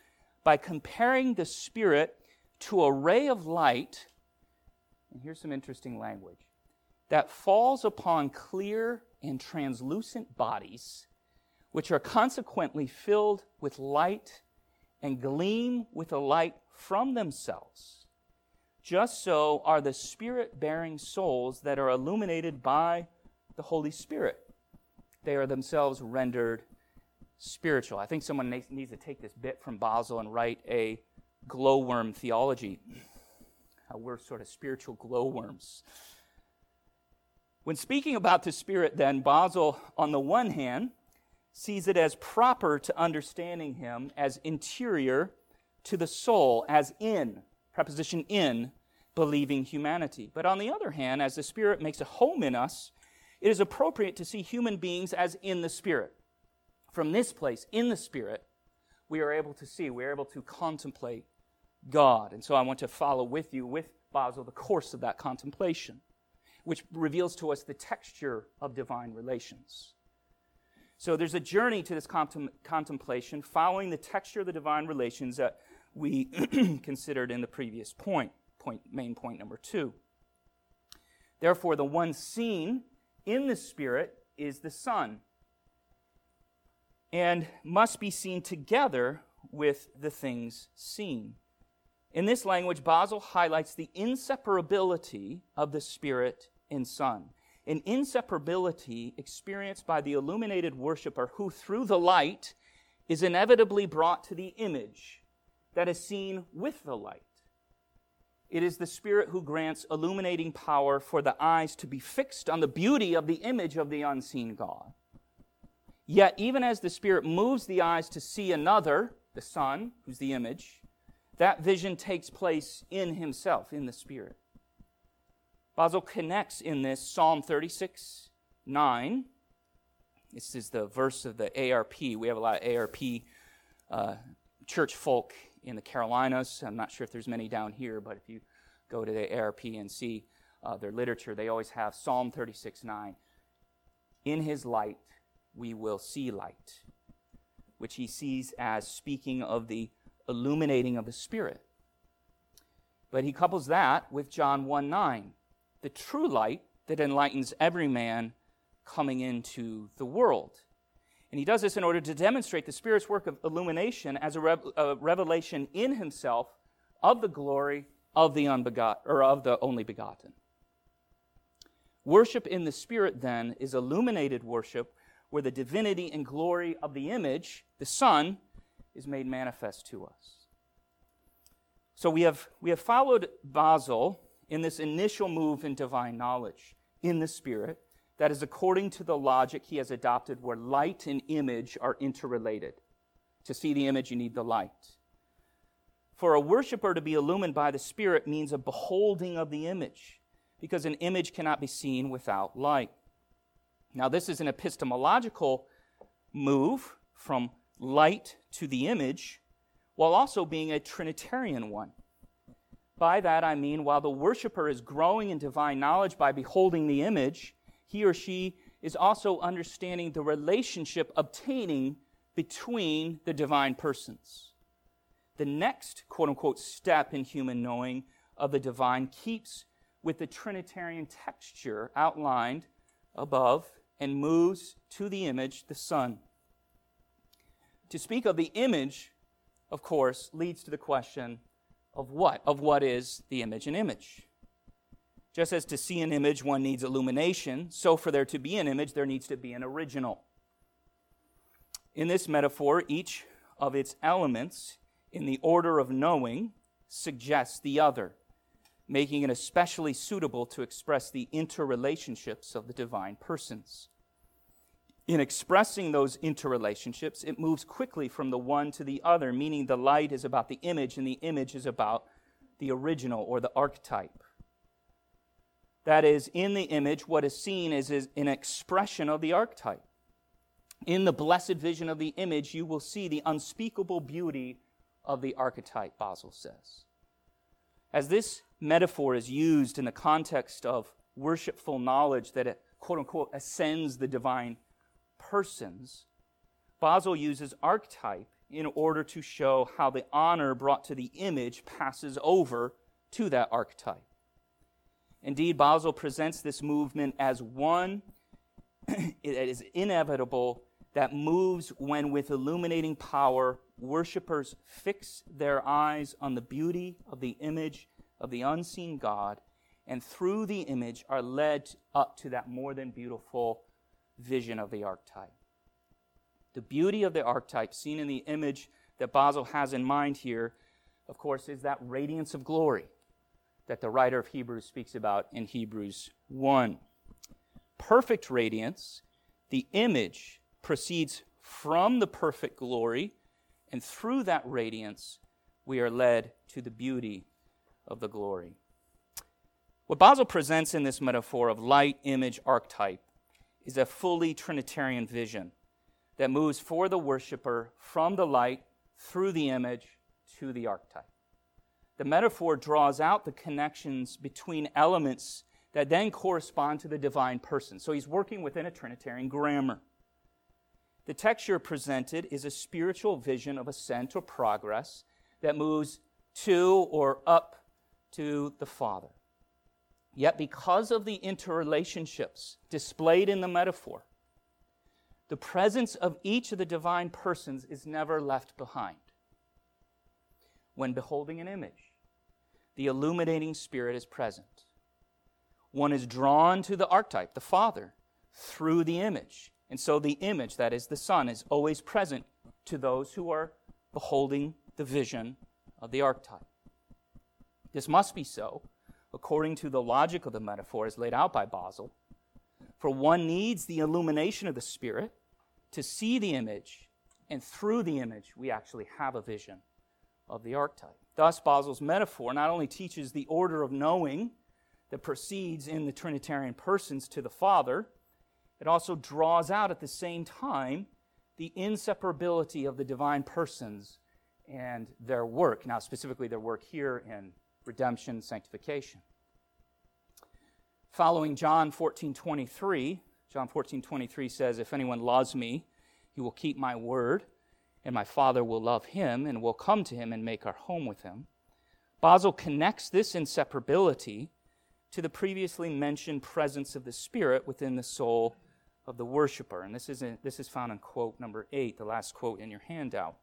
by comparing the Spirit to a ray of light, and here's some interesting language, that falls upon clear and translucent bodies, which are consequently filled with light and gleam with a light from themselves. Just so are the Spirit-bearing souls that are illuminated by the Holy Spirit. They are themselves rendered spiritual. I think someone needs to take this bit from Basil and write a glowworm theology. We're sort of spiritual glowworms. When speaking about the Spirit, then, Basil, on the one hand, sees it as proper to understanding him as interior to the soul, as in, preposition in, believing humanity. But on the other hand, as the Spirit makes a home in us, it is appropriate to see human beings as in the Spirit. From this place, in the Spirit, we are able to see, we are able to contemplate God. And so I want to follow with you, with Basil, the course of that contemplation, which reveals to us the texture of divine relations. So there's a journey to this contemplation following the texture of the divine relations that we considered in the previous main point number 2. Therefore, the one seen in the Spirit is the Son, and must be seen together with the things seen. In this language, Basil highlights the inseparability of the Spirit and Son, an inseparability experienced by the illuminated worshiper who, through the light, is inevitably brought to the image that is seen with the light. It is the Spirit who grants illuminating power for the eyes to be fixed on the beauty of the image of the unseen God. Yet, even as the Spirit moves the eyes to see another, the Son, who's the image, that vision takes place in himself, in the Spirit. Basil connects in this Psalm 36:9. This is the verse of the ARP. We have a lot of ARP church folk in the Carolinas. I'm not sure if there's many down here, but if you go to the ARP and see their literature, they always have Psalm 36:9. In his light we will see light, which he sees as speaking of the illuminating of the Spirit. But he couples that with John 1:9, the true light that enlightens every man coming into the world. And he does this in order to demonstrate the Spirit's work of illumination as a revelation in himself of the glory of the only begotten. Worship in the Spirit, then, is illuminated worship where the divinity and glory of the image, the Son, is made manifest to us. So we have followed Basil in this initial move in divine knowledge in the Spirit that is according to the logic he has adopted where light and image are interrelated. To see the image, you need the light. For a worshiper to be illumined by the Spirit means a beholding of the image, because an image cannot be seen without light. Now, this is an epistemological move from light to the image, while also being a Trinitarian one. By that I mean, while the worshiper is growing in divine knowledge by beholding the image, he or she is also understanding the relationship obtaining between the divine persons. The next, quote-unquote, step in human knowing of the divine keeps with the Trinitarian texture outlined above and moves to the image, the Son. To speak of the image, of course, leads to the question of what? Of what is the image and image? Just as to see an image one needs illumination, so for there to be an image, there needs to be an original. In this metaphor, each of its elements in the order of knowing suggests the other, making it especially suitable to express the interrelationships of the divine persons. In expressing those interrelationships, it moves quickly from the one to the other, meaning the light is about the image and the image is about the original or the archetype. That is, in the image, what is seen is an expression of the archetype. In the blessed vision of the image, you will see the unspeakable beauty of the archetype, Basil says. As this metaphor is used in the context of worshipful knowledge that it, quote-unquote, ascends the divine persons, Basil uses archetype in order to show how the honor brought to the image passes over to that archetype. Indeed, Basil presents this movement as one it is inevitable that moves when with illuminating power worshipers fix their eyes on the beauty of the image of the unseen God, and through the image are led up to that more than beautiful vision of the archetype. The beauty of the archetype seen in the image that Basil has in mind here, of course, is that radiance of glory that the writer of Hebrews speaks about in Hebrews 1. Perfect radiance, the image proceeds from the perfect glory, and through that radiance, we are led to the beauty of the glory. What Basil presents in this metaphor of light, image, archetype is a fully Trinitarian vision that moves for the worshiper from the light through the image to the archetype. The metaphor draws out the connections between elements that then correspond to the divine person. So he's working within a Trinitarian grammar. The texture presented is a spiritual vision of ascent or progress that moves to or up to the Father. Yet because of the interrelationships displayed in the metaphor, the presence of each of the divine persons is never left behind. When beholding an image, the illuminating Spirit is present. One is drawn to the archetype, the Father, through the image. And so the image, that is the Son, is always present to those who are beholding the vision of the archetype. This must be so, according to the logic of the metaphor as laid out by Basil. For one needs the illumination of the Spirit to see the image, and through the image we actually have a vision of the archetype. Thus, Basil's metaphor not only teaches the order of knowing that proceeds in the Trinitarian persons to the Father, it also draws out at the same time the inseparability of the divine persons and their work. Now, specifically their work here in redemption, sanctification. Following John 14:23, John 14:23 says, "If anyone loves me, he will keep my word, and my Father will love him, and will come to him and make our home with him." Basil connects this inseparability to the previously mentioned presence of the Spirit within the soul of the worshiper. And this is found in quote number 8, the last quote in your handout.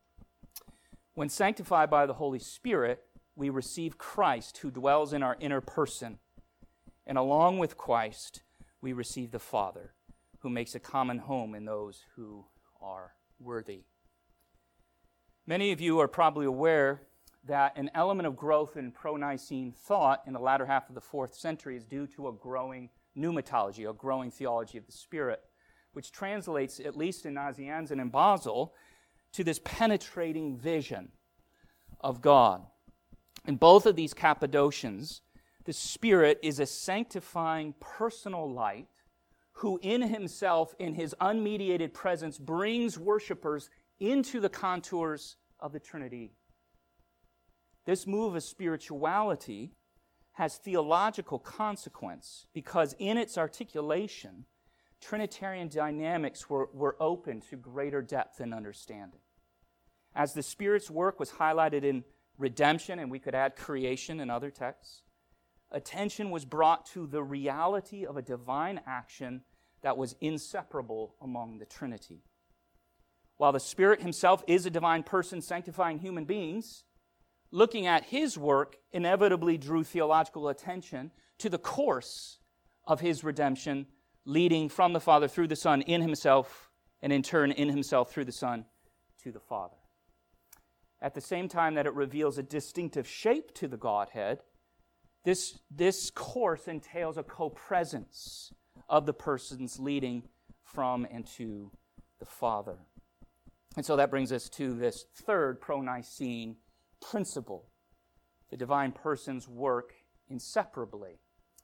When sanctified by the Holy Spirit, we receive Christ who dwells in our inner person. And along with Christ, we receive the Father, who makes a common home in those who are worthy. Many of you are probably aware that an element of growth in pro-Nicene thought in the latter half of the 4th century is due to a growing pneumatology, a growing theology of the Spirit, which translates, at least in Nazianzen and Basil, to this penetrating vision of God. In both of these Cappadocians, the Spirit is a sanctifying personal light who in himself, in his unmediated presence, brings worshipers into the contours of the Trinity. This move of spirituality has theological consequence because in its articulation, Trinitarian dynamics were open to greater depth and understanding. As the Spirit's work was highlighted in redemption, and we could add creation in other texts, attention was brought to the reality of a divine action that was inseparable among the Trinity. While the Spirit himself is a divine person sanctifying human beings, looking at his work inevitably drew theological attention to the course of his redemption, leading from the Father through the Son in himself, and in turn in himself through the Son to the Father. At the same time that it reveals a distinctive shape to the Godhead, this course entails a co-presence of the persons leading from and to the Father. And so that brings us to this third pro-Nicene principle. The divine persons work inseparably.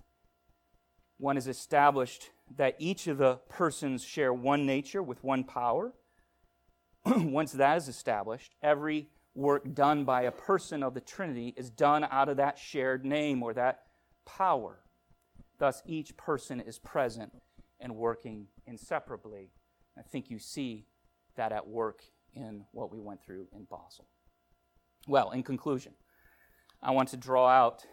One is established that each of the persons share one nature with one power. Once that is established, every work done by a person of the Trinity is done out of that shared name or that power. Thus, each person is present and working inseparably. I think you see that at work in what we went through in Basel. Well, in conclusion, I want to draw out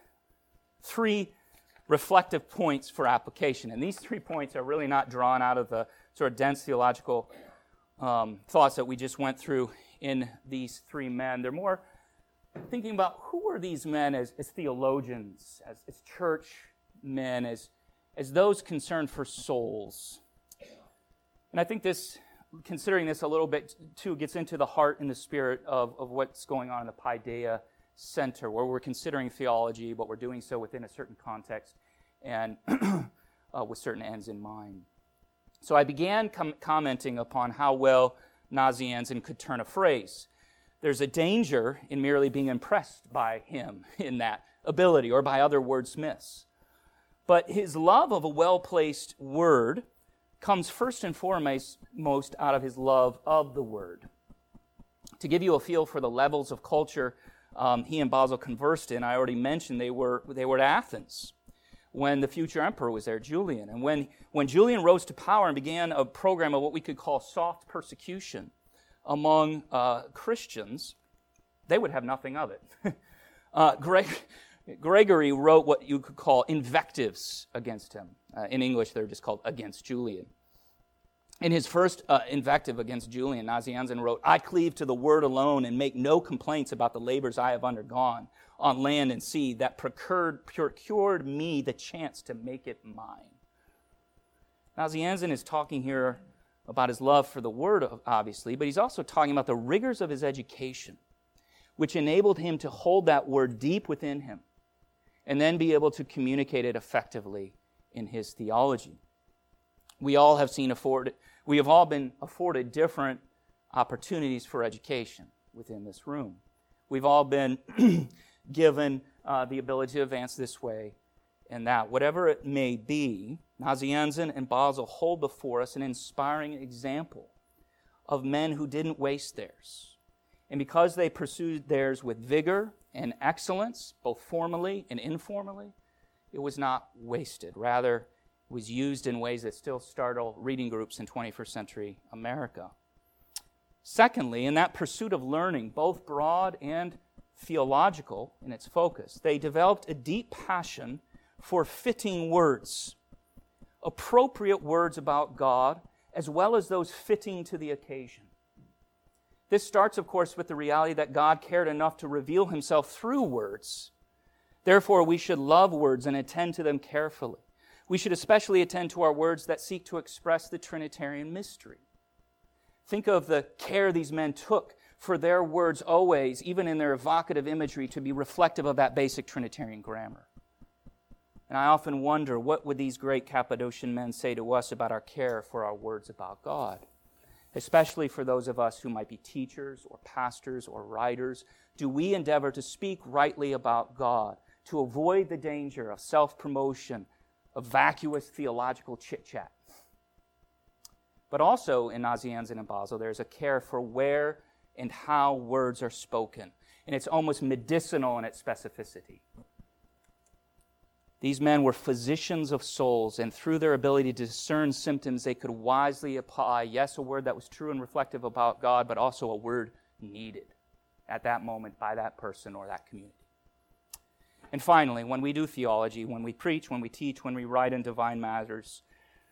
3 reflective points for application. And these 3 points are really not drawn out of the sort of dense theological thoughts that we just went through in these 3 men. They're more thinking about who are these men as theologians, as church men, as those concerned for souls. And I think this, considering this a little bit too, gets into the heart and the spirit of what's going on in the Paideia Center, where we're considering theology, but we're doing so within a certain context and with certain ends in mind. So I began commenting upon how well Nazianzen could turn a phrase. There's a danger in merely being impressed by him in that ability or by other wordsmiths. But his love of a well-placed word comes first and foremost out of his love of the word. To give you a feel for the levels of culture he and Basil conversed in, I already mentioned they were at Athens when the future emperor was there, Julian. And when Julian rose to power and began a program of what we could call soft persecution among Christians, they would have nothing of it. Gregory wrote what you could call invectives against him. In English, they're just called against Julian. In his first invective against Julian, Nazianzen wrote, "I cleave to the word alone and make no complaints about the labors I have undergone on land and sea that procured me the chance to make it mine." Nazianzen is talking here about his love for the word, obviously, but he's also talking about the rigors of his education, which enabled him to hold that word deep within him and then be able to communicate it effectively in his theology. We have all been afforded different opportunities for education within this room. We've all been given the ability to advance this way and that. Whatever it may be, Nazianzen and Basil hold before us an inspiring example of men who didn't waste theirs. And because they pursued theirs with vigor and excellence, both formally and informally, it was not wasted. Rather, it was used in ways that still startle reading groups in 21st century America. Secondly, in that pursuit of learning, both broad and theological in its focus, they developed a deep passion for fitting words, appropriate words about God, as well as those fitting to the occasion. This starts, of course, with the reality that God cared enough to reveal himself through words. Therefore, we should love words and attend to them carefully. We should especially attend to our words that seek to express the Trinitarian mystery. Think of the care these men took for their words always, even in their evocative imagery, to be reflective of that basic Trinitarian grammar. And I often wonder, what would these great Cappadocian men say to us about our care for our words about God? Especially for those of us who might be teachers or pastors or writers, do we endeavor to speak rightly about God, to avoid the danger of self-promotion, of vacuous theological chit-chat? But also in Nazianzen and Basil, there's a care for where and how words are spoken. And it's almost medicinal in its specificity. These men were physicians of souls, and through their ability to discern symptoms, they could wisely apply, yes, a word that was true and reflective about God, but also a word needed at that moment by that person or that community. And finally, when we do theology, when we preach, when we teach, when we write in divine matters,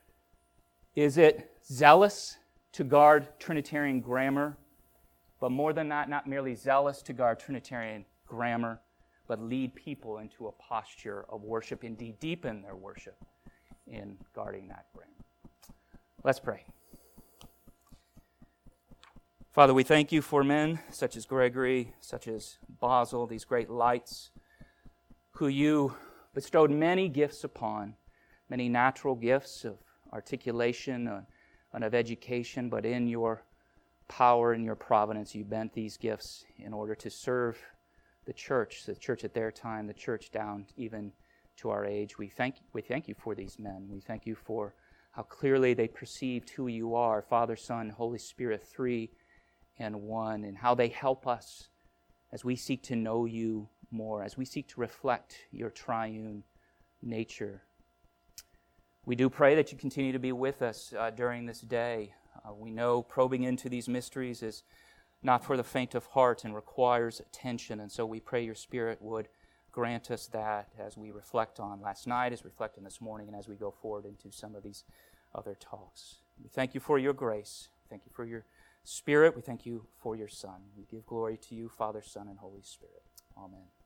is it zealous to guard Trinitarian grammar, but more than that, not merely zealous to guard Trinitarian grammar, but lead people into a posture of worship, indeed deepen their worship in guarding that grammar? Let's pray. Father, we thank you for men such as Gregory, such as Basil, these great lights, who you bestowed many gifts upon, many natural gifts of articulation and of education, but in your power and your providence, you bent these gifts in order to serve the church at their time, the church down even to our age. We thank you for these men. We thank you for how clearly they perceived who you are, Father, Son, Holy Spirit, three and one, and how they help us as we seek to know you more, as we seek to reflect your triune nature. We do pray that you continue to be with us during this day. We know probing into these mysteries is not for the faint of heart and requires attention. And so we pray your Spirit would grant us that as we reflect on last night, as we reflect on this morning, and as we go forward into some of these other talks. We thank you for your grace. Thank you for your Spirit. We thank you for your Son. We give glory to you, Father, Son, and Holy Spirit. Amen.